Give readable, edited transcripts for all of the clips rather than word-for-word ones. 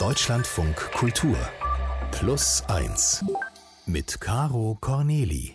Deutschlandfunk Kultur Plus 1 mit Caro Corneli.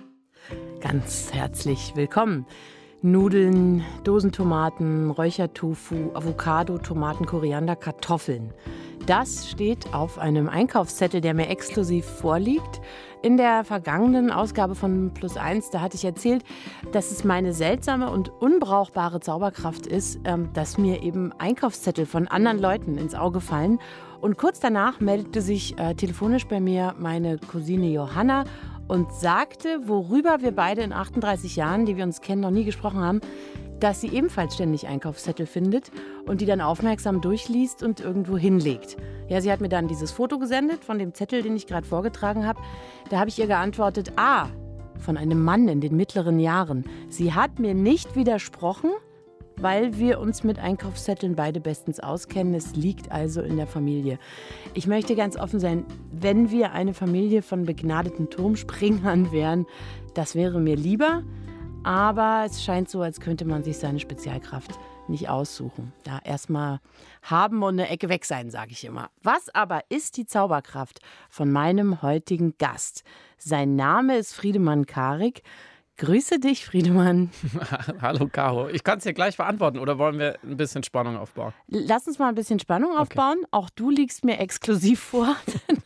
Ganz herzlich willkommen. Nudeln, Dosentomaten, Räuchertofu, Avocado, Tomaten, Koriander, Kartoffeln. Das steht auf einem Einkaufszettel, der mir exklusiv vorliegt. In der vergangenen Ausgabe von Plus 1, da hatte ich erzählt, dass es meine seltsame und unbrauchbare Zauberkraft ist, dass mir eben Einkaufszettel von anderen Leuten ins Auge fallen. Und kurz danach meldete sich telefonisch bei mir meine Cousine Johanna und sagte, worüber wir beide in 38 Jahren, die wir uns kennen, noch nie gesprochen haben, dass sie ebenfalls ständig Einkaufszettel findet und die dann aufmerksam durchliest und irgendwo hinlegt. Ja, sie hat mir dann dieses Foto gesendet von dem Zettel, den ich gerade vorgetragen habe. Da habe ich ihr geantwortet, von einem Mann in den mittleren Jahren. Sie hat mir nicht widersprochen, weil wir uns mit Einkaufszetteln beide bestens auskennen. Es liegt also in der Familie. Ich möchte ganz offen sein, wenn wir eine Familie von begnadeten Turmspringern wären, das wäre mir lieber. Aber es scheint so, als könnte man sich seine Spezialkraft nicht aussuchen. Da erstmal haben und eine Ecke weg sein, sage ich immer. Was aber ist die Zauberkraft von meinem heutigen Gast? Sein Name ist Friedemann Karik. Grüße dich, Friedemann. Hallo, Caro. Ich kann es dir gleich beantworten oder wollen wir ein bisschen Spannung aufbauen? Lass uns mal ein bisschen Spannung aufbauen. Okay. Auch du liegst mir exklusiv vor.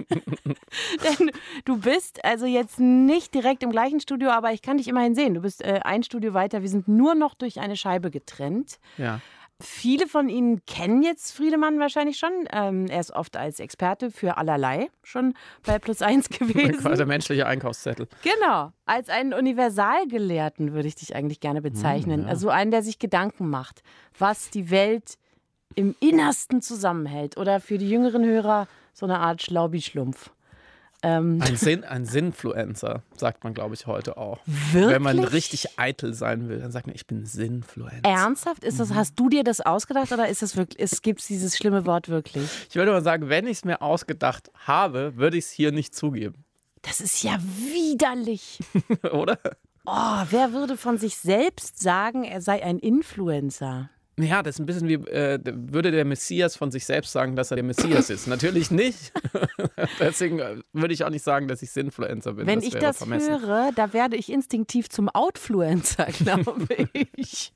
Denn du bist also jetzt nicht direkt im gleichen Studio, aber ich kann dich immerhin sehen. Du bist ein Studio weiter. Wir sind nur noch durch eine Scheibe getrennt. Ja. Viele von Ihnen kennen jetzt Friedemann wahrscheinlich schon. Er ist oft als Experte für allerlei schon bei Plus 1 gewesen. Quasi der menschliche Einkaufszettel. Genau. Als einen Universalgelehrten würde ich dich eigentlich gerne bezeichnen. Ja. Also einen, der sich Gedanken macht, was die Welt im Innersten zusammenhält. Oder für die jüngeren Hörer so eine Art Schlaubi-Schlumpf. Ein Sinnfluencer, sagt man, glaube ich, heute auch. Wirklich? Wenn man richtig eitel sein will, dann sagt man, ich bin Sinnfluencer. Ernsthaft? Ist das, hast du dir das ausgedacht oder ist das wirklich, gibt es dieses schlimme Wort wirklich? Ich würde mal sagen, wenn ich es mir ausgedacht habe, würde ich es hier nicht zugeben. Das ist ja widerlich. Oder? Oh, wer würde von sich selbst sagen, er sei ein Influencer? Ja, das ist ein bisschen wie, würde der Messias von sich selbst sagen, dass er der Messias ist. Natürlich nicht. Deswegen würde ich auch nicht sagen, dass ich Sinfluencer bin. Wenn ich das höre, da werde ich instinktiv zum Outfluencer, glaube ich.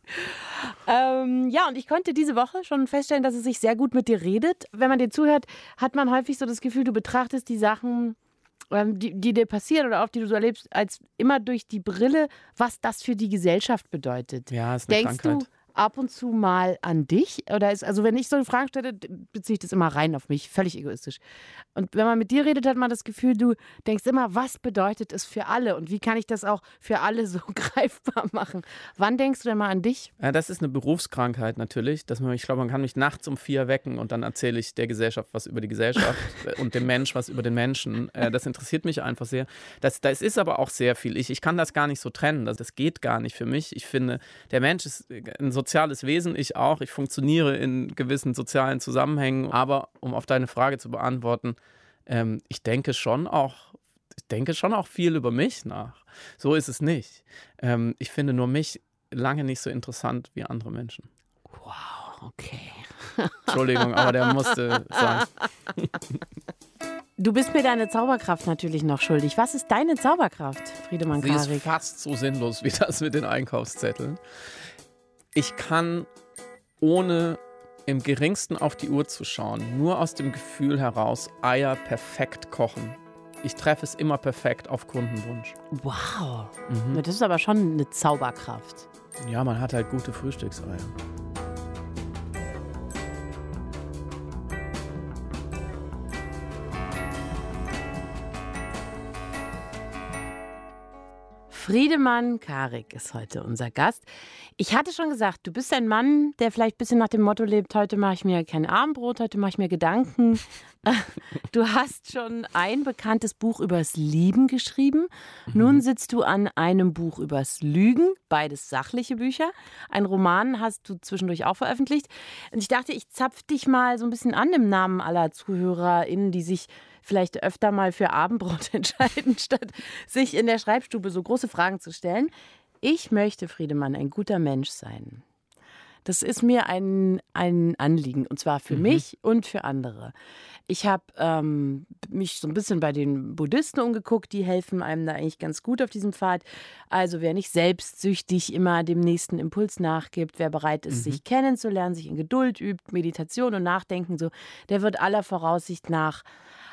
Ja, und ich konnte diese Woche schon feststellen, dass es sich sehr gut mit dir redet. Wenn man dir zuhört, hat man häufig so das Gefühl, du betrachtest die Sachen, die dir passieren oder auch die du so erlebst, als immer durch die Brille, was das für die Gesellschaft bedeutet. Ja, ist eine Krankheit. Denkst du ab und zu mal an dich? Oder ist, also wenn ich so eine Frage stelle, beziehe ich das immer rein auf mich, völlig egoistisch. Und wenn man mit dir redet, hat man das Gefühl, du denkst immer, was bedeutet es für alle? Und wie kann ich das auch für alle so greifbar machen? Wann denkst du denn mal an dich? Ja, das ist eine Berufskrankheit natürlich. Ich glaube, man kann mich nachts um 4 wecken und dann erzähle ich der Gesellschaft was über die Gesellschaft und dem Mensch was über den Menschen. Das interessiert mich einfach sehr. Das ist aber auch sehr viel. Ich kann das gar nicht so trennen. Das geht gar nicht für mich. Ich finde, der Mensch ist ein soziales Wesen, ich auch. Ich funktioniere in gewissen sozialen Zusammenhängen. Aber um auf deine Frage zu beantworten, ich denke schon auch viel über mich nach. So ist es nicht. Ich finde nur mich lange nicht so interessant wie andere Menschen. Wow, okay. Entschuldigung, aber der musste sein. Du bist mir deine Zauberkraft natürlich noch schuldig. Was ist deine Zauberkraft, Friedemann Karik? Sie ist fast so sinnlos wie das mit den Einkaufszetteln. Ich kann, ohne im geringsten auf die Uhr zu schauen, nur aus dem Gefühl heraus Eier perfekt kochen. Ich treffe es immer perfekt auf Kundenwunsch. Wow, Das ist aber schon eine Zauberkraft. Ja, man hat halt gute Frühstückseier. Friedemann Karik ist heute unser Gast. Ich hatte schon gesagt, du bist ein Mann, der vielleicht ein bisschen nach dem Motto lebt, heute mache ich mir kein Abendbrot, heute mache ich mir Gedanken. Du hast schon ein bekanntes Buch übers Lieben geschrieben. Nun sitzt du an einem Buch übers Lügen, beides sachliche Bücher. Ein Roman hast du zwischendurch auch veröffentlicht. Und ich dachte, ich zapf dich mal so ein bisschen an im Namen aller ZuhörerInnen, die sich vielleicht öfter mal für Abendbrot entscheiden, statt sich in der Schreibstube so große Fragen zu stellen. Ich möchte, Friedemann, ein guter Mensch sein. Das ist mir ein Anliegen, und zwar für mich und für andere. Ich habe mich so ein bisschen bei den Buddhisten umgeguckt, die helfen einem da eigentlich ganz gut auf diesem Pfad. Also wer nicht selbstsüchtig immer dem nächsten Impuls nachgibt, wer bereit ist, sich kennenzulernen, sich in Geduld übt, Meditation und Nachdenken, so, der wird aller Voraussicht nach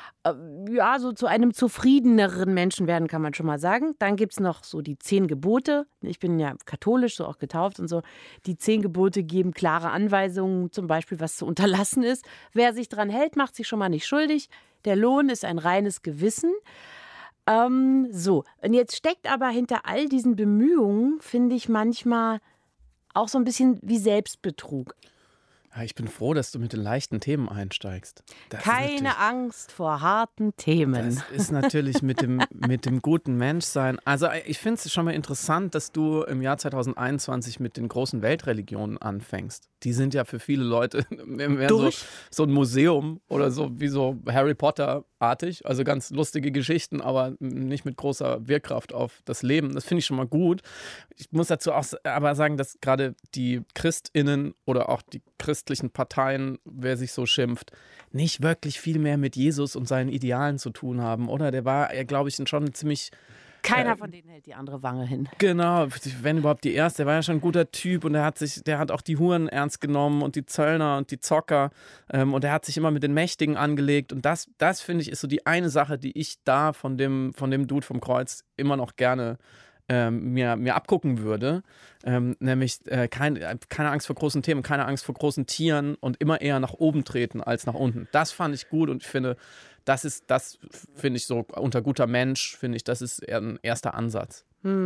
so zu einem zufriedeneren Menschen werden, kann man schon mal sagen. Dann gibt es noch so die 10 Gebote. Ich bin ja katholisch, so auch getauft und so. Die 10 Gebote geben klare Anweisungen, zum Beispiel, was zu unterlassen ist. Wer sich dran hält, macht sich schon mal nicht schuldig. Der Lohn ist ein reines Gewissen. Und jetzt steckt aber hinter all diesen Bemühungen, finde ich manchmal auch so ein bisschen wie Selbstbetrug. Ja, ich bin froh, dass du mit den leichten Themen einsteigst. Keine Angst vor harten Themen. Das ist natürlich mit dem guten Menschsein. Also ich finde es schon mal interessant, dass du im Jahr 2021 mit den großen Weltreligionen anfängst. Die sind ja für viele Leute mehr so ein Museum oder so wie so Harry Potter-artig. Also ganz lustige Geschichten, aber nicht mit großer Wirkkraft auf das Leben. Das finde ich schon mal gut. Ich muss dazu auch aber sagen, dass gerade die ChristInnen oder auch die christlichen Parteien, wer sich so schimpft, nicht wirklich viel mehr mit Jesus und seinen Idealen zu tun haben, oder? Der war, glaube ich, schon ziemlich... Keiner von denen hält die andere Wange hin. Genau, wenn überhaupt die erste. Der war ja schon ein guter Typ und der hat auch die Huren ernst genommen und die Zöllner und die Zocker und er hat sich immer mit den Mächtigen angelegt und das finde ich, ist so die eine Sache, die ich da von dem Dude vom Kreuz immer noch gerne mir abgucken würde, nämlich keine Angst vor großen Themen, keine Angst vor großen Tieren und immer eher nach oben treten als nach unten. Das fand ich gut und ich finde, das finde ich so unter guter Mensch, finde ich, das ist eher ein erster Ansatz.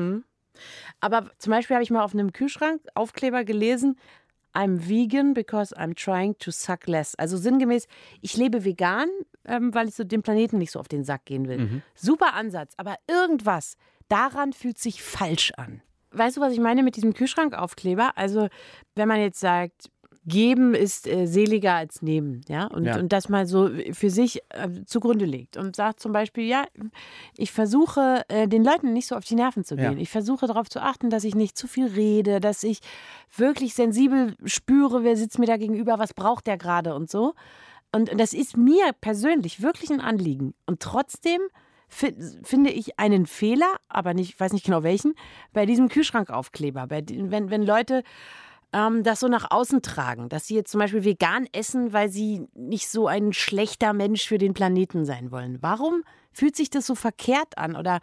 Aber zum Beispiel habe ich mal auf einem Kühlschrank Aufkleber gelesen, I'm vegan because I'm trying to suck less. Also sinngemäß, ich lebe vegan, weil ich so dem Planeten nicht so auf den Sack gehen will. Super Ansatz, aber irgendwas daran fühlt sich falsch an. Weißt du, was ich meine mit diesem Kühlschrankaufkleber? Also, wenn man jetzt sagt, geben ist seliger als nehmen, ja? Und das mal so für sich zugrunde legt und sagt zum Beispiel, ja, ich versuche den Leuten nicht so auf die Nerven zu gehen. Ja. Ich versuche darauf zu achten, dass ich nicht zu viel rede, dass ich wirklich sensibel spüre, wer sitzt mir da gegenüber, was braucht der gerade und so. Und das ist mir persönlich wirklich ein Anliegen. Und trotzdem finde ich einen Fehler, aber ich weiß nicht genau welchen, bei diesem Kühlschrankaufkleber. Wenn Leute das so nach außen tragen, dass sie jetzt zum Beispiel vegan essen, weil sie nicht so ein schlechter Mensch für den Planeten sein wollen. Warum fühlt sich das so verkehrt an? Oder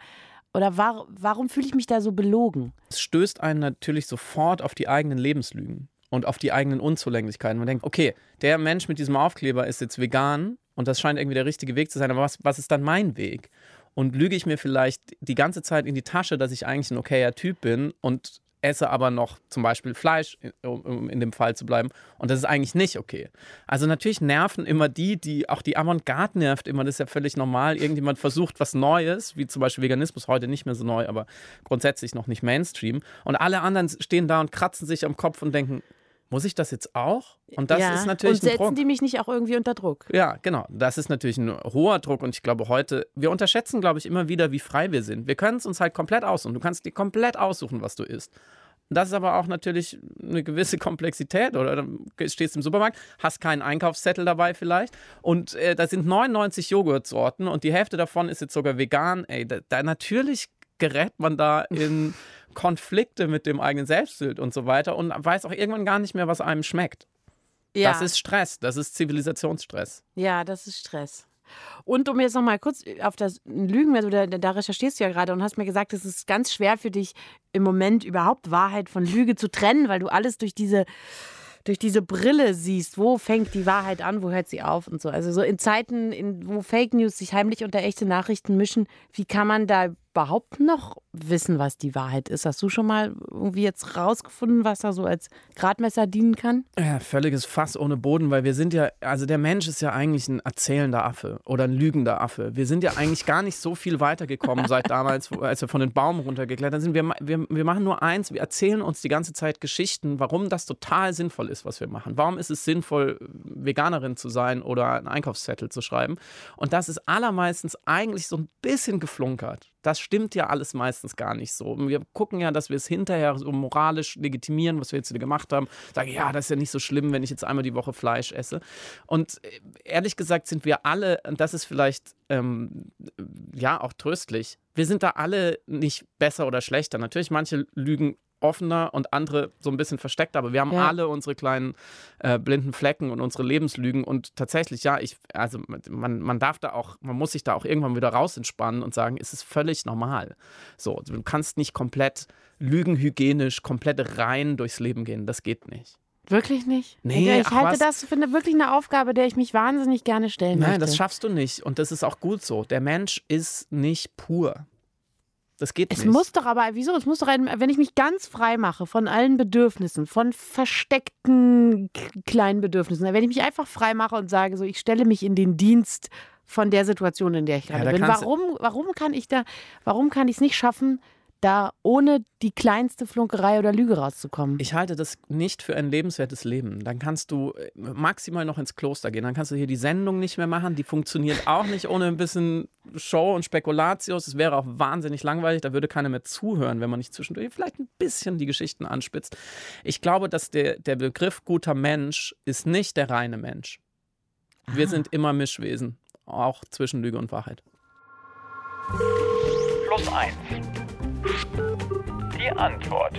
warum fühle ich mich da so belogen? Es stößt einen natürlich sofort auf die eigenen Lebenslügen und auf die eigenen Unzulänglichkeiten. Man denkt, okay, der Mensch mit diesem Aufkleber ist jetzt vegan und das scheint irgendwie der richtige Weg zu sein, aber was ist dann mein Weg? Und lüge ich mir vielleicht die ganze Zeit in die Tasche, dass ich eigentlich ein okayer Typ bin und esse aber noch zum Beispiel Fleisch, um in dem Fall zu bleiben. Und das ist eigentlich nicht okay. Also natürlich nerven immer auch die Avantgarde nervt immer, das ist ja völlig normal. Irgendjemand versucht was Neues, wie zum Beispiel Veganismus, heute nicht mehr so neu, aber grundsätzlich noch nicht Mainstream. Und alle anderen stehen da und kratzen sich am Kopf und denken, muss ich das jetzt auch? Und das ist natürlich ein Druck. Und setzen die mich nicht auch irgendwie unter Druck? Ja, genau. Das ist natürlich ein hoher Druck. Und ich glaube wir unterschätzen, glaube ich, immer wieder, wie frei wir sind. Wir können es uns halt komplett aussuchen. Du kannst dir komplett aussuchen, was du isst. Und das ist aber auch natürlich eine gewisse Komplexität. Oder dann stehst du im Supermarkt, hast keinen Einkaufszettel dabei vielleicht. Und da sind 99 Joghurtsorten und die Hälfte davon ist jetzt sogar vegan. Ey, da natürlich gerät man da in Konflikte mit dem eigenen Selbstbild und so weiter und weiß auch irgendwann gar nicht mehr, was einem schmeckt. Ja. Das ist Stress, das ist Zivilisationsstress. Ja, das ist Stress. Und um jetzt noch mal kurz auf das Lügen, also da recherchierst du ja gerade und hast mir gesagt, es ist ganz schwer für dich im Moment überhaupt Wahrheit von Lüge zu trennen, weil du alles durch diese Brille siehst, wo fängt die Wahrheit an, wo hört sie auf und so. Also so in Zeiten, wo Fake News sich heimlich unter echte Nachrichten mischen, wie kann man da überhaupt noch wissen, was die Wahrheit ist? Hast du schon mal irgendwie jetzt rausgefunden, was da so als Gradmesser dienen kann? Ja, völliges Fass ohne Boden, weil wir sind ja, also der Mensch ist ja eigentlich ein erzählender Affe oder ein lügender Affe. Wir sind ja eigentlich gar nicht so viel weitergekommen seit damals, als wir von den Baum runtergeklettert sind. Wir machen nur eins, wir erzählen uns die ganze Zeit Geschichten, warum das total sinnvoll ist, was wir machen. Warum ist es sinnvoll, Veganerin zu sein oder einen Einkaufszettel zu schreiben? Und das ist allermeistens eigentlich so ein bisschen geflunkert. das stimmt ja alles meistens gar nicht so. Wir gucken ja, dass wir es hinterher so moralisch legitimieren, was wir jetzt wieder gemacht haben. Sagen, ja, das ist ja nicht so schlimm, wenn ich jetzt einmal die Woche Fleisch esse. Und ehrlich gesagt sind wir alle, und das ist vielleicht auch tröstlich, wir sind da alle nicht besser oder schlechter. Natürlich, manche lügen offener und andere so ein bisschen versteckt, aber wir haben alle unsere kleinen blinden Flecken und unsere Lebenslügen und tatsächlich, man muss sich da auch irgendwann wieder raus entspannen und sagen, es ist völlig normal. So, du kannst nicht komplett lügenhygienisch, komplett rein durchs Leben gehen, das geht nicht. Wirklich nicht? Nee, ich halte das für wirklich eine Aufgabe, der ich mich wahnsinnig gerne stellen möchte. Nein, das schaffst du nicht und das ist auch gut so. Der Mensch ist nicht pur. Das geht nicht. Es muss doch, wenn ich mich ganz frei mache von allen Bedürfnissen, von versteckten kleinen Bedürfnissen, wenn ich mich einfach frei mache und sage, so, ich stelle mich in den Dienst von der Situation, in der ich gerade bin. Warum kann ich es nicht schaffen, da ohne die kleinste Flunkerei oder Lüge rauszukommen? Ich halte das nicht für ein lebenswertes Leben. Dann kannst du maximal noch ins Kloster gehen. Dann kannst du hier die Sendung nicht mehr machen. Die funktioniert auch nicht ohne ein bisschen Show und Spekulatius. Es wäre auch wahnsinnig langweilig. Da würde keiner mehr zuhören, wenn man nicht zwischendurch vielleicht ein bisschen die Geschichten anspitzt. Ich glaube, dass der Begriff guter Mensch ist nicht der reine Mensch. Wir sind immer Mischwesen. Auch zwischen Lüge und Wahrheit. +1. Die Antwort.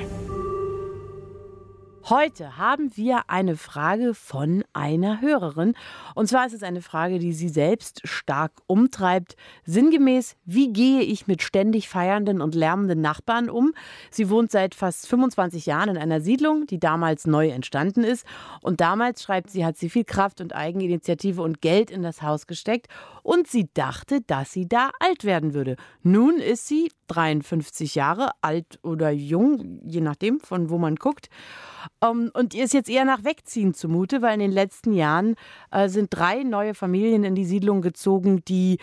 Heute haben wir eine Frage von einer Hörerin. Und zwar ist es eine Frage, die sie selbst stark umtreibt. Sinngemäß, wie gehe ich mit ständig feiernden und lärmenden Nachbarn um? Sie wohnt seit fast 25 Jahren in einer Siedlung, die damals neu entstanden ist. Und damals, schreibt sie, hat sie viel Kraft und Eigeninitiative und Geld in das Haus gesteckt. Und sie dachte, dass sie da alt werden würde. Nun ist sie 53 Jahre alt oder jung, je nachdem, von wo man guckt. Und ihr ist jetzt eher nach Wegziehen zumute, weil in den letzten Jahren sind 3 neue Familien in die Siedlung gezogen, die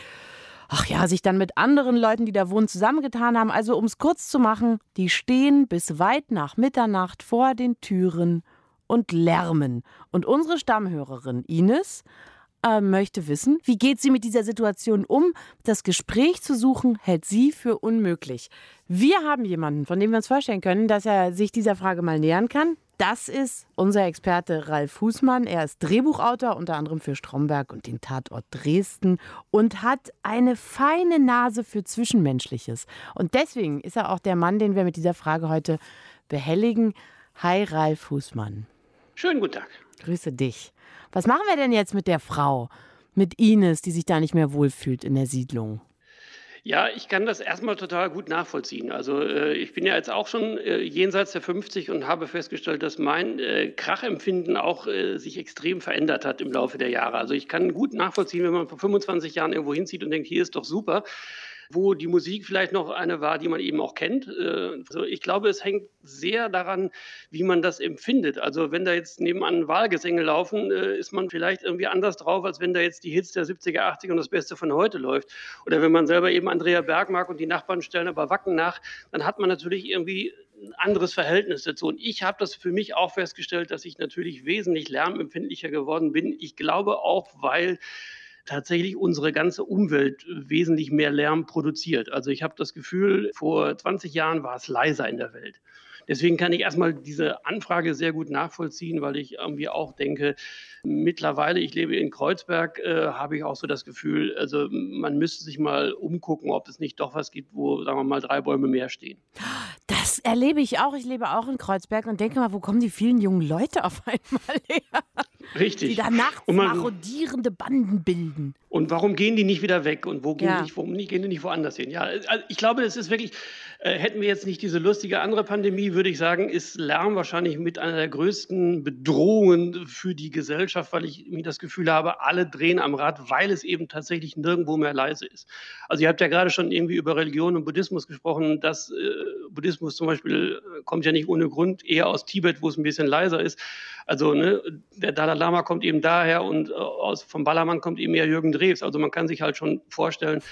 sich dann mit anderen Leuten, die da wohnen, zusammengetan haben. Also um es kurz zu machen, die stehen bis weit nach Mitternacht vor den Türen und lärmen. Und unsere Stammhörerin Ines möchte wissen, wie geht sie mit dieser Situation um? Das Gespräch zu suchen, hält sie für unmöglich. Wir haben jemanden, von dem wir uns vorstellen können, dass er sich dieser Frage mal nähern kann. Das ist unser Experte Ralf Fußmann. Er ist Drehbuchautor, unter anderem für Stromberg und den Tatort Dresden und hat eine feine Nase für Zwischenmenschliches. Und deswegen ist er auch der Mann, den wir mit dieser Frage heute behelligen. Hi Ralf Fußmann. Schönen guten Tag. Grüße dich. Was machen wir denn jetzt mit der Frau, mit Ines, die sich da nicht mehr wohlfühlt in der Siedlung? Ja, ich kann das erstmal total gut nachvollziehen. Also ich bin ja jetzt auch schon jenseits der 50 und habe festgestellt, dass mein Krachempfinden auch sich extrem verändert hat im Laufe der Jahre. Also ich kann gut nachvollziehen, wenn man vor 25 Jahren irgendwo hinzieht und denkt, hier ist doch super, wo die Musik vielleicht noch eine war, die man eben auch kennt. Also ich glaube, es hängt sehr daran, wie man das empfindet. Also wenn da jetzt nebenan Wahlgesänge laufen, ist man vielleicht irgendwie anders drauf, als wenn da jetzt die Hits der 70er, 80er und das Beste von heute läuft. Oder wenn man selber eben Andrea Berg mag und die Nachbarn stellen aber Wacken nach, dann hat man natürlich irgendwie ein anderes Verhältnis dazu. Und ich habe das für mich auch festgestellt, dass ich natürlich wesentlich lärmempfindlicher geworden bin. Ich glaube auch, weil tatsächlich unsere ganze Umwelt wesentlich mehr Lärm produziert. Also ich habe das Gefühl, vor 20 Jahren war es leiser in der Welt. Deswegen kann ich erstmal diese Anfrage sehr gut nachvollziehen, weil ich irgendwie auch denke, mittlerweile, ich lebe in Kreuzberg, habe ich auch so das Gefühl, also man müsste sich mal umgucken, ob es nicht doch was gibt, wo, sagen wir mal, 3 Bäume mehr stehen. Das erlebe ich auch. Ich lebe auch in Kreuzberg und denke mal, wo kommen die vielen jungen Leute auf einmal her? Richtig. Die da nachts marodierende Banden bilden. Und warum gehen die nicht wieder weg? Und gehen die nicht woanders hin? Ja, also ich glaube, es ist wirklich, hätten wir jetzt nicht diese lustige andere Pandemie, würde ich sagen, ist Lärm wahrscheinlich mit einer der größten Bedrohungen für die Gesellschaft, weil ich mir das Gefühl habe, alle drehen am Rad, weil es eben tatsächlich nirgendwo mehr leise ist. Also ihr habt ja gerade schon irgendwie über Religion und Buddhismus gesprochen. Buddhismus zum Beispiel kommt ja nicht ohne Grund eher aus Tibet, wo es ein bisschen leiser ist. Also der Dalai Lama kommt eben daher und vom Ballermann kommt eben eher Jürgen Drews. Also man kann sich halt schon vorstellen,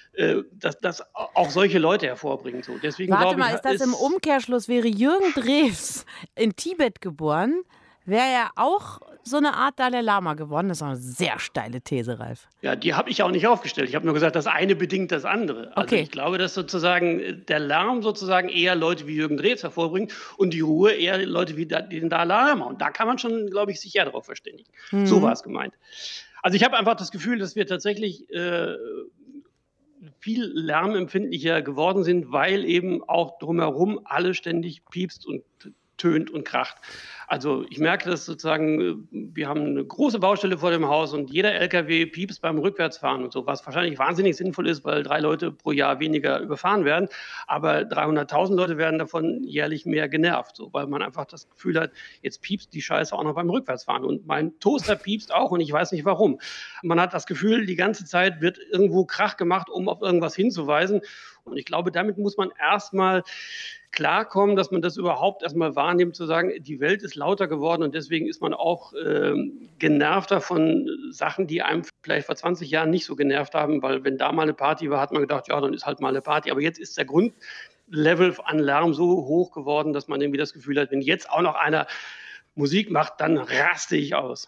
dass das auch solche Leute hervorbringen. So. Deswegen Warte mal, ist das im Umkehrschluss, wäre Jürgen Drews in Tibet geboren, wäre ja auch so eine Art Dalai Lama geworden. Das ist auch eine sehr steile These, Ralf. Ja, die habe ich auch nicht aufgestellt. Ich habe nur gesagt, das eine bedingt das andere. Also Okay. ich glaube, dass sozusagen der Lärm sozusagen eher Leute wie Jürgen Drews hervorbringt und die Ruhe eher Leute wie den Dalai Lama. Und da kann man schon, glaube ich, sich eher darauf verständigen. So war es gemeint. Also ich habe einfach das Gefühl, dass wir tatsächlich viel lärmempfindlicher geworden sind, weil eben auch drumherum alles ständig piepst und tönt und kracht. Also ich merke das sozusagen, wir haben eine große Baustelle vor dem Haus und jeder LKW piepst beim Rückwärtsfahren und so, was wahrscheinlich wahnsinnig sinnvoll ist, weil 3 Leute pro Jahr weniger überfahren werden. Aber 300.000 Leute werden davon jährlich mehr genervt, so, weil man einfach das Gefühl hat, jetzt piepst die Scheiße auch noch beim Rückwärtsfahren. Und mein Toaster piepst auch und ich weiß nicht warum. Man hat das Gefühl, die ganze Zeit wird irgendwo Krach gemacht, um auf irgendwas hinzuweisen. Und ich glaube, damit muss man erstmal klarkommen, dass man das überhaupt erstmal wahrnimmt, zu sagen, die Welt ist lauter geworden und deswegen ist man auch genervter von Sachen, die einem vielleicht vor 20 Jahren nicht so genervt haben, weil wenn da mal eine Party war, hat man gedacht, ja, dann ist halt mal eine Party. Aber jetzt ist der Grundlevel an Lärm so hoch geworden, dass man irgendwie das Gefühl hat, wenn jetzt auch noch einer Musik macht, dann raste ich aus.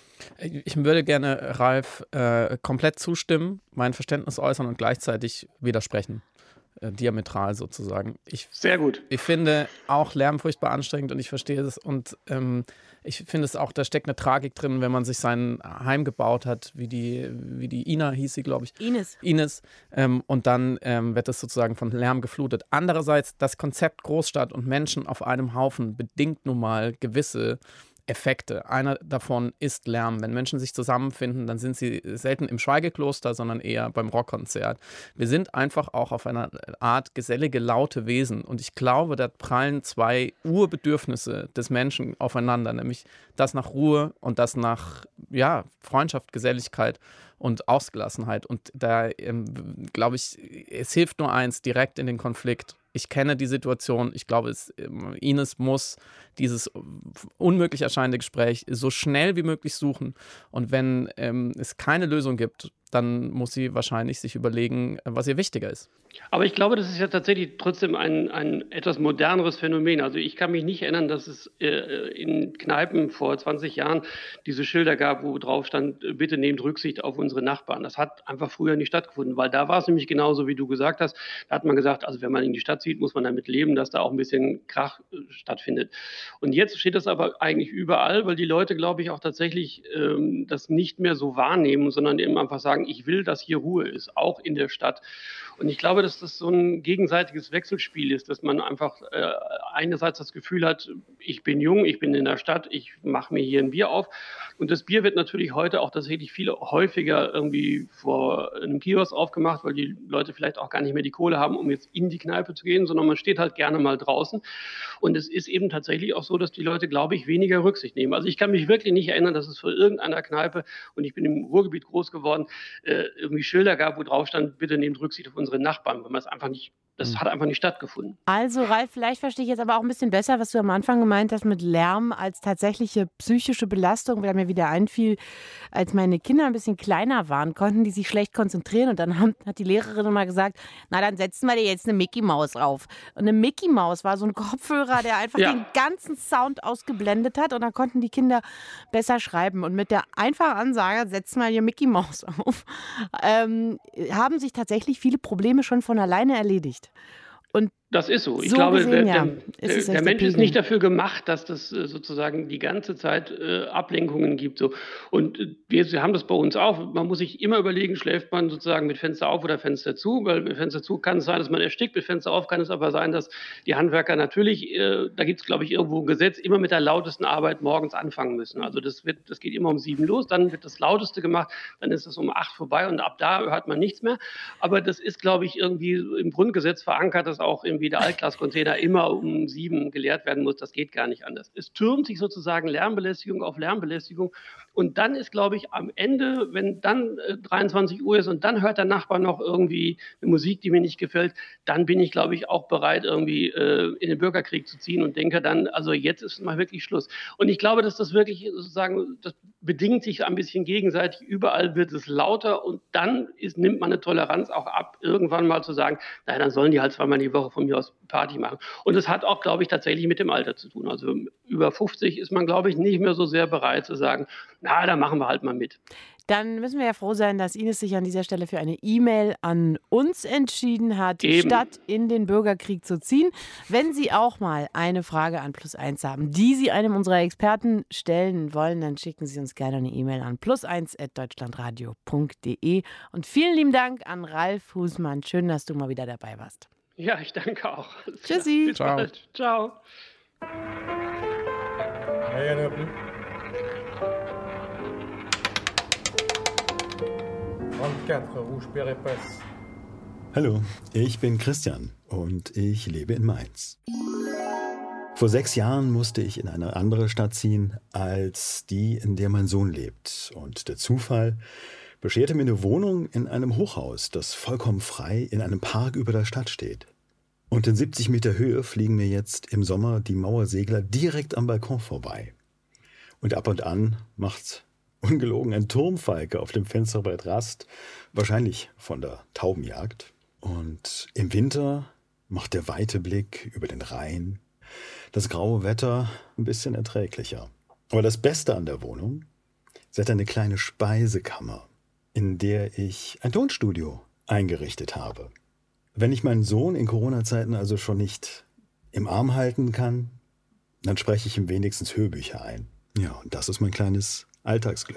Ich würde gerne Ralf komplett zustimmen, mein Verständnis äußern und gleichzeitig widersprechen. Diametral sozusagen. Sehr gut. Ich finde auch Lärm furchtbar anstrengend und ich verstehe es und ich finde es auch, da steckt eine Tragik drin, wenn man sich sein Heim gebaut hat, wie die Ina hieß sie, glaube ich. Ines. Und dann wird das sozusagen von Lärm geflutet. Andererseits, das Konzept Großstadt und Menschen auf einem Haufen bedingt nun mal gewisse Effekte. Einer davon ist Lärm. Wenn Menschen sich zusammenfinden, dann sind sie selten im Schweigekloster, sondern eher beim Rockkonzert. Wir sind einfach auch auf einer Art gesellige, laute Wesen. Und ich glaube, da prallen 2 Urbedürfnisse des Menschen aufeinander, nämlich das nach Ruhe und das nach Freundschaft, Geselligkeit und Ausgelassenheit. Und da glaube ich, es hilft nur eins, direkt in den Konflikt. Ich kenne die Situation. Ich glaube, Ines muss dieses unmöglich erscheinende Gespräch so schnell wie möglich suchen. Und wenn es keine Lösung gibt, dann muss sie wahrscheinlich sich überlegen, was ihr wichtiger ist. Aber ich glaube, das ist ja tatsächlich trotzdem ein etwas moderneres Phänomen. Also ich kann mich nicht erinnern, dass es in Kneipen vor 20 Jahren diese Schilder gab, wo drauf stand, bitte nehmt Rücksicht auf unsere Nachbarn. Das hat einfach früher nicht stattgefunden, weil da war es nämlich genauso, wie du gesagt hast. Da hat man gesagt, also wenn man in die Stadt zieht, muss man damit leben, dass da auch ein bisschen Krach stattfindet. Und jetzt steht das aber eigentlich überall, weil die Leute, glaube ich, auch tatsächlich das nicht mehr so wahrnehmen, sondern eben einfach sagen, ich will, dass hier Ruhe ist, auch in der Stadt. Und ich glaube, dass das so ein gegenseitiges Wechselspiel ist, dass man einfach einerseits das Gefühl hat, ich bin jung, ich bin in der Stadt, ich mache mir hier ein Bier auf. Und das Bier wird natürlich heute auch tatsächlich viel häufiger irgendwie vor einem Kiosk aufgemacht, weil die Leute vielleicht auch gar nicht mehr die Kohle haben, um jetzt in die Kneipe zu gehen, sondern man steht halt gerne mal draußen. Und es ist eben tatsächlich auch so, dass die Leute, glaube ich, weniger Rücksicht nehmen. Also ich kann mich wirklich nicht erinnern, dass es vor irgendeiner Kneipe, und ich bin im Ruhrgebiet groß geworden, irgendwie Schilder gab, wo drauf stand, bitte nehmt Rücksicht auf unsere Nachbarn, weil man es einfach nicht, das hat einfach nicht stattgefunden. Also Ralf, vielleicht verstehe ich jetzt aber auch ein bisschen besser, was du am Anfang gemeint hast mit Lärm als tatsächliche psychische Belastung, weil mir wieder einfiel, als meine Kinder ein bisschen kleiner waren, konnten die sich schlecht konzentrieren und dann hat die Lehrerin mal gesagt, na dann setzen wir dir jetzt eine Mickey Maus auf. Und eine Mickey Maus war so ein Kopfhörer, der einfach den ganzen Sound ausgeblendet hat und dann konnten die Kinder besser schreiben. Und mit der einfachen Ansage, setzen wir hier Mickey Maus auf, haben sich tatsächlich viele Probleme schon von alleine erledigt. Und das ist so. Ich so glaube, gesehen, der Mensch ist nicht dafür gemacht, dass das sozusagen die ganze Zeit Ablenkungen gibt. So. Und wir haben das bei uns auch. Man muss sich immer überlegen, schläft man sozusagen mit Fenster auf oder Fenster zu? Weil mit Fenster zu kann es sein, dass man erstickt. Mit Fenster auf kann es aber sein, dass die Handwerker natürlich, da gibt es, glaube ich, irgendwo ein Gesetz, immer mit der lautesten Arbeit morgens anfangen müssen. Also das geht immer um 7 los, dann wird das Lauteste gemacht, dann ist es um 8 vorbei und ab da hört man nichts mehr. Aber das ist, glaube ich, irgendwie im Grundgesetz verankert, dass auch irgendwie der Altglascontainer immer um 7 geleert werden muss. Das geht gar nicht anders. Es türmt sich sozusagen Lärmbelästigung auf Lärmbelästigung Und dann ist, glaube ich, am Ende, wenn dann 23 Uhr ist und dann hört der Nachbar noch irgendwie eine Musik, die mir nicht gefällt, dann bin ich, glaube ich, auch bereit, irgendwie in den Bürgerkrieg zu ziehen und denke dann, also jetzt ist mal wirklich Schluss. Und ich glaube, dass das wirklich sozusagen, das bedingt sich ein bisschen gegenseitig. Überall wird es lauter und dann nimmt man eine Toleranz auch ab, irgendwann mal zu sagen, naja, dann sollen die halt zweimal die Woche von mir aus Party machen. Und das hat auch, glaube ich, tatsächlich mit dem Alter zu tun. Also über 50 ist man, glaube ich, nicht mehr so sehr bereit zu sagen, na, da machen wir halt mal mit. Dann müssen wir ja froh sein, dass Ines sich an dieser Stelle für eine E-Mail an uns entschieden hat, Eben. statt in den Bürgerkrieg zu ziehen. Wenn Sie auch mal eine Frage an +1 haben, die Sie einem unserer Experten stellen wollen, dann schicken Sie uns gerne eine E-Mail an +1@deutschlandradio.de. Und vielen lieben Dank an Ralf Husmann. Schön, dass du mal wieder dabei warst. Ja, ich danke auch. Tschüssi. Bis bald. Ciao. 34, Rouge Père Passe. Hallo, ich bin Christian und ich lebe in Mainz. Vor 6 Jahren musste ich in eine andere Stadt ziehen als die, in der mein Sohn lebt. Und der Zufall bescherte mir eine Wohnung in einem Hochhaus, das vollkommen frei in einem Park über der Stadt steht. Und in 70 Meter Höhe fliegen mir jetzt im Sommer die Mauersegler direkt am Balkon vorbei. Und ab und an macht ungelogen ein Turmfalke auf dem Fensterbrett Rast, wahrscheinlich von der Taubenjagd. Und im Winter macht der weite Blick über den Rhein das graue Wetter ein bisschen erträglicher. Aber das Beste an der Wohnung, sie hat eine kleine Speisekammer, in der ich ein Tonstudio eingerichtet habe. Wenn ich meinen Sohn in Corona-Zeiten also schon nicht im Arm halten kann, dann spreche ich ihm wenigstens Hörbücher ein. Ja, und das ist mein kleines Alltagsglück.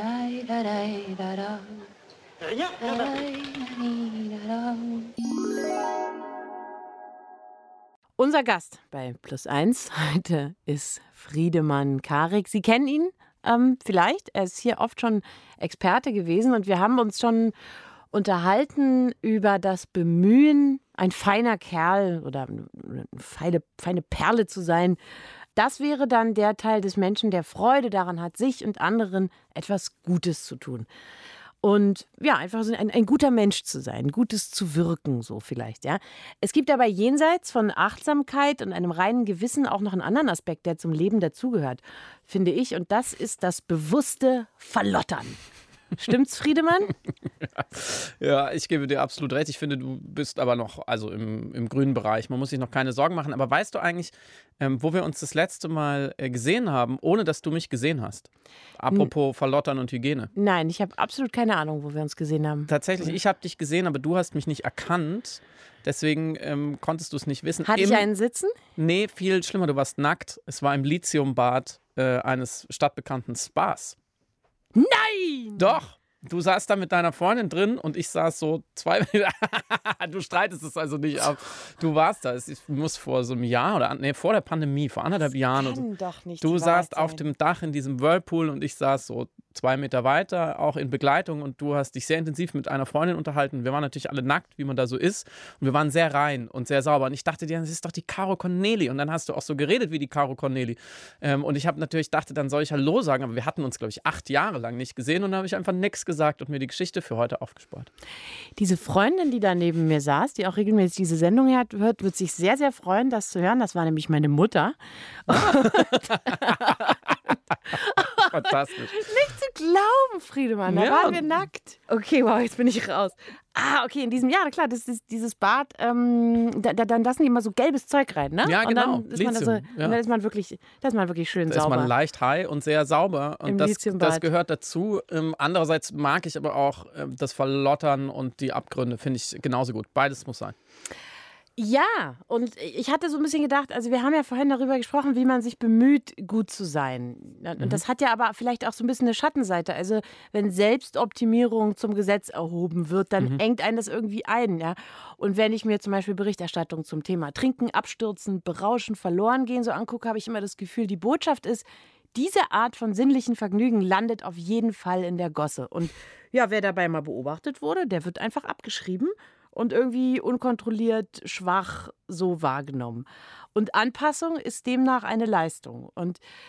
Unser Gast bei +1 heute ist Friedemann Karik. Sie kennen ihn vielleicht. Er ist hier oft schon Experte gewesen und wir haben uns schon unterhalten über das Bemühen, ein feiner Kerl oder eine feine Perle zu sein. Das wäre dann der Teil des Menschen, der Freude daran hat, sich und anderen etwas Gutes zu tun. Und ja, einfach so ein guter Mensch zu sein, Gutes zu wirken, so vielleicht, ja. Es gibt aber jenseits von Achtsamkeit und einem reinen Gewissen auch noch einen anderen Aspekt, der zum Leben dazugehört, finde ich. Und das ist das bewusste Verlottern. Stimmt's, Friedemann? Ja, ich gebe dir absolut recht. Ich finde, du bist aber noch im grünen Bereich. Man muss sich noch keine Sorgen machen. Aber weißt du eigentlich, wo wir uns das letzte Mal gesehen haben, ohne dass du mich gesehen hast? Apropos Verlottern und Hygiene. Nein, ich habe absolut keine Ahnung, wo wir uns gesehen haben. Tatsächlich, ich habe dich gesehen, aber du hast mich nicht erkannt. Deswegen konntest du es nicht wissen. Hatte ich einen Sitzen? Nee, viel schlimmer. Du warst nackt. Es war im Lithiumbad eines stadtbekannten Spas. Nein! Doch, du saßt da mit deiner Freundin drin und ich saß so 2 Meter. Du streitest es also nicht ab. Du warst da. Es muss vor so einem Jahr oder vor der Pandemie, vor 1,5 Jahren. Kann doch nicht Du die Wahrheit saßt auf sein. dem Dach in diesem Whirlpool und ich saß so 2 Meter weiter, auch in Begleitung, und du hast dich sehr intensiv mit einer Freundin unterhalten. Wir waren natürlich alle nackt, wie man da so ist, und wir waren sehr rein und sehr sauber. Und ich dachte dir, das ist doch die Caro Corneli. Und dann hast du auch so geredet wie die Caro Corneli. Und ich habe natürlich dachte, dann soll ich Hallo sagen, aber wir hatten uns, glaube ich, 8 Jahre lang nicht gesehen, und da habe ich einfach nichts gesagt und mir die Geschichte für heute aufgespart. Diese Freundin, die da neben mir saß, die auch regelmäßig diese Sendung hört, wird sich sehr, sehr freuen, das zu hören. Das war nämlich meine Mutter. Fantastisch. Nicht zu glauben, Friedemann, da waren wir nackt. Okay, wow, jetzt bin ich raus. Okay, in diesem Jahr, na klar, das ist dieses Bad, dann lassen die immer so gelbes Zeug rein, ne? Ja, genau. Und dann ist man, dann ist man wirklich schön Da sauber. ist man leicht high und sehr sauber. Und das gehört dazu. Andererseits mag ich aber auch das Verlottern und die Abgründe, finde ich genauso gut. Beides muss sein. Ja, und ich hatte so ein bisschen gedacht, also wir haben ja vorhin darüber gesprochen, wie man sich bemüht, gut zu sein. Und das hat ja aber vielleicht auch so ein bisschen eine Schattenseite. Also wenn Selbstoptimierung zum Gesetz erhoben wird, dann engt einen das irgendwie ein. Ja? Und wenn ich mir zum Beispiel Berichterstattung zum Thema Trinken, Abstürzen, Berauschen, Verloren gehen so angucke, habe ich immer das Gefühl, die Botschaft ist, diese Art von sinnlichen Vergnügen landet auf jeden Fall in der Gosse. Und ja, wer dabei mal beobachtet wurde, der wird einfach abgeschrieben und irgendwie unkontrolliert, schwach so wahrgenommen. Und Anpassung ist demnach eine Leistung. Und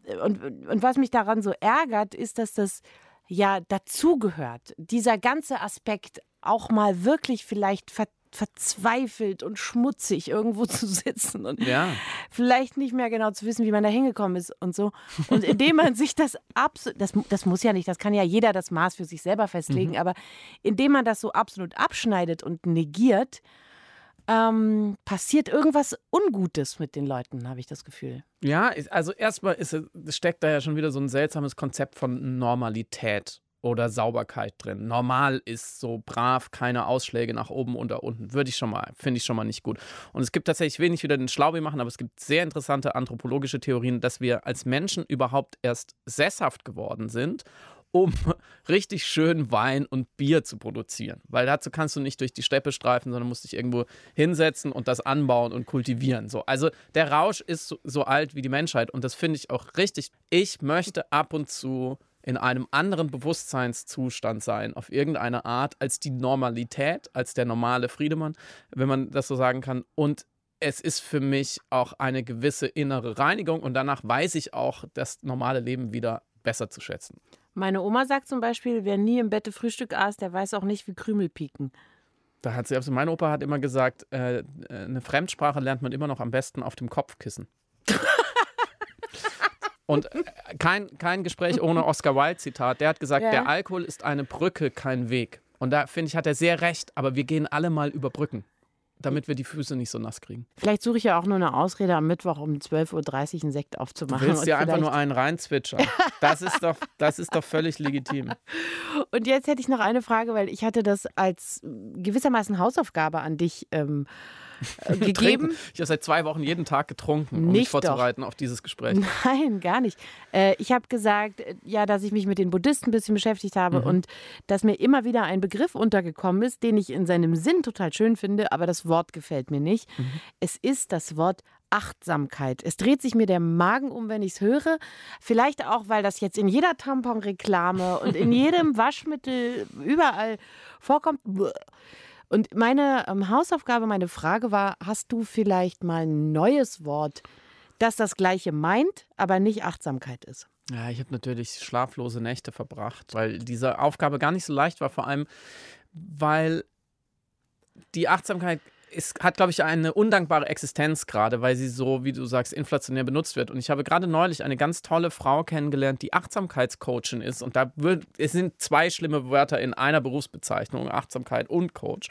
Und was mich daran so ärgert, ist, dass das ja dazugehört. Dieser ganze Aspekt, auch mal wirklich vielleicht verzweifelt und schmutzig irgendwo zu sitzen und vielleicht nicht mehr genau zu wissen, wie man da hingekommen ist und so. Und indem man sich das das muss ja nicht, das kann ja jeder das Maß für sich selber festlegen, aber indem man das so absolut abschneidet und negiert, passiert irgendwas Ungutes mit den Leuten, habe ich das Gefühl. Ja, also erstmal steckt da ja schon wieder so ein seltsames Konzept von Normalität oder Sauberkeit drin. Normal ist so brav, keine Ausschläge nach oben oder unten. Finde ich schon mal nicht gut. Und es gibt tatsächlich, ich will nicht wieder den Schlaubi machen, aber es gibt sehr interessante anthropologische Theorien, dass wir als Menschen überhaupt erst sesshaft geworden sind, um richtig schön Wein und Bier zu produzieren. Weil dazu kannst du nicht durch die Steppe streifen, sondern musst dich irgendwo hinsetzen und das anbauen und kultivieren. So, also der Rausch ist so alt wie die Menschheit und das finde ich auch richtig. Ich möchte ab und zu in einem anderen Bewusstseinszustand sein, auf irgendeine Art, als die Normalität, als der normale Friedemann, wenn man das so sagen kann. Und es ist für mich auch eine gewisse innere Reinigung und danach weiß ich auch, das normale Leben wieder besser zu schätzen. Meine Oma sagt zum Beispiel, wer nie im Bette Frühstück aß, der weiß auch nicht, wie Krümel pieken. Mein Opa hat immer gesagt, eine Fremdsprache lernt man immer noch am besten auf dem Kopfkissen. Und kein Gespräch ohne Oscar Wilde-Zitat. Der hat gesagt, der Alkohol ist eine Brücke, kein Weg. Und da, finde ich, hat er sehr recht. Aber wir gehen alle mal über Brücken, damit wir die Füße nicht so nass kriegen. Vielleicht suche ich ja auch nur eine Ausrede, am Mittwoch um 12.30 Uhr einen Sekt aufzumachen. Du willst dir einfach nur einen reinzwitschern. Das ist doch völlig legitim. Und jetzt hätte ich noch eine Frage, weil ich hatte das als gewissermaßen Hausaufgabe an dich gegeben. Ich habe seit 2 Wochen jeden Tag getrunken, um mich vorzubereiten auf dieses Gespräch. Nein, gar nicht. Ich habe gesagt, ja, dass ich mich mit den Buddhisten ein bisschen beschäftigt habe und dass mir immer wieder ein Begriff untergekommen ist, den ich in seinem Sinn total schön finde, aber das Wort gefällt mir nicht. Es ist das Wort Achtsamkeit. Es dreht sich mir der Magen um, wenn ich es höre. Vielleicht auch, weil das jetzt in jeder Tamponreklame und in jedem Waschmittel überall vorkommt. Und meine Hausaufgabe, meine Frage war, hast du vielleicht mal ein neues Wort, das das Gleiche meint, aber nicht Achtsamkeit ist? Ja, ich habe natürlich schlaflose Nächte verbracht, weil diese Aufgabe gar nicht so leicht war, vor allem, weil die Achtsamkeit hat, glaube ich, eine undankbare Existenz gerade, weil sie so, wie du sagst, inflationär benutzt wird. Und ich habe gerade neulich eine ganz tolle Frau kennengelernt, die Achtsamkeitscoachin ist. Und es sind 2 schlimme Wörter in einer Berufsbezeichnung, Achtsamkeit und Coach.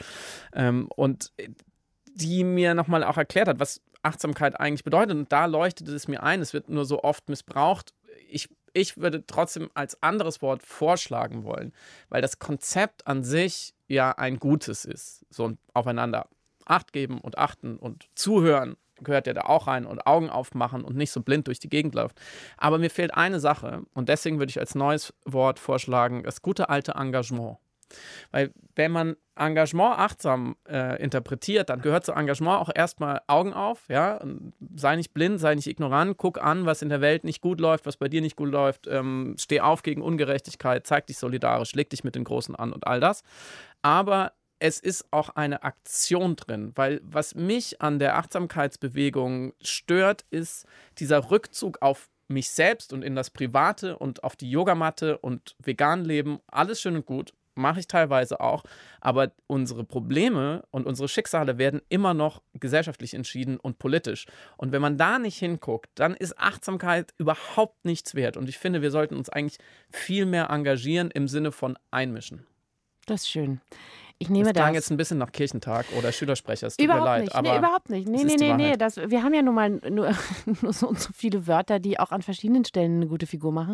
Und die mir nochmal auch erklärt hat, was Achtsamkeit eigentlich bedeutet. Und da leuchtete es mir ein, es wird nur so oft missbraucht. Ich würde trotzdem als anderes Wort vorschlagen wollen, weil das Konzept an sich ja ein gutes ist. So ein Aufeinander Acht geben und achten und zuhören gehört ja da auch rein und Augen aufmachen und nicht so blind durch die Gegend läuft. Aber mir fehlt eine Sache und deswegen würde ich als neues Wort vorschlagen, das gute alte Engagement. Weil wenn man Engagement achtsam interpretiert, dann gehört zu Engagement auch erstmal Augen auf, ja, und sei nicht blind, sei nicht ignorant, guck an, was in der Welt nicht gut läuft, was bei dir nicht gut läuft, steh auf gegen Ungerechtigkeit, zeig dich solidarisch, leg dich mit den Großen an und all das. Aber es ist auch eine Aktion drin, weil was mich an der Achtsamkeitsbewegung stört, ist dieser Rückzug auf mich selbst und in das Private und auf die Yogamatte und vegan leben. Alles schön und gut, mache ich teilweise auch, aber unsere Probleme und unsere Schicksale werden immer noch gesellschaftlich entschieden und politisch. Und wenn man da nicht hinguckt, dann ist Achtsamkeit überhaupt nichts wert. Und ich finde, wir sollten uns eigentlich viel mehr engagieren im Sinne von einmischen. Das ist schön. Ich nehme das klang jetzt ein bisschen nach Kirchentag oder Schülersprecher, es tut überhaupt mir leid. Nicht. Aber nee, überhaupt nicht. Nee, wir haben ja nun mal nur so und so viele Wörter, die auch an verschiedenen Stellen eine gute Figur machen.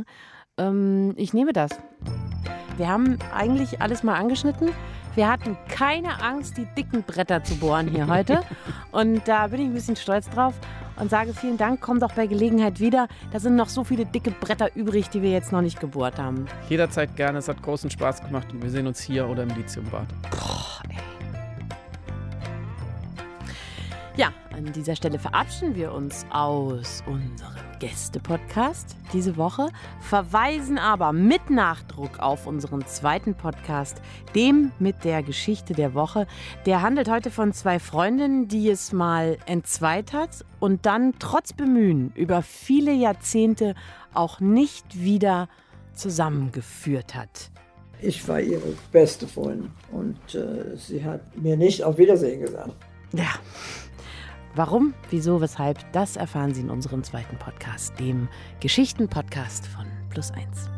Ich nehme das. Wir haben eigentlich alles mal angeschnitten. Wir hatten keine Angst, die dicken Bretter zu bohren hier heute. Und da bin ich ein bisschen stolz drauf und sage vielen Dank, komm doch bei Gelegenheit wieder. Da sind noch so viele dicke Bretter übrig, die wir jetzt noch nicht gebohrt haben. Jederzeit gerne, es hat großen Spaß gemacht und wir sehen uns hier oder im Lithiumbad. Boah, ey. Ja, an dieser Stelle verabschieden wir uns aus unserem Gäste-Podcast diese Woche, verweisen aber mit Nachdruck auf unseren zweiten Podcast, dem mit der Geschichte der Woche. Der handelt heute von 2 Freundinnen, die es mal entzweit hat und dann trotz Bemühen über viele Jahrzehnte auch nicht wieder zusammengeführt hat. Ich war ihre beste Freundin und sie hat mir nicht auf Wiedersehen gesagt. Ja. Warum, wieso, weshalb, das erfahren Sie in unserem zweiten Podcast, dem Geschichten-Podcast von Plus1.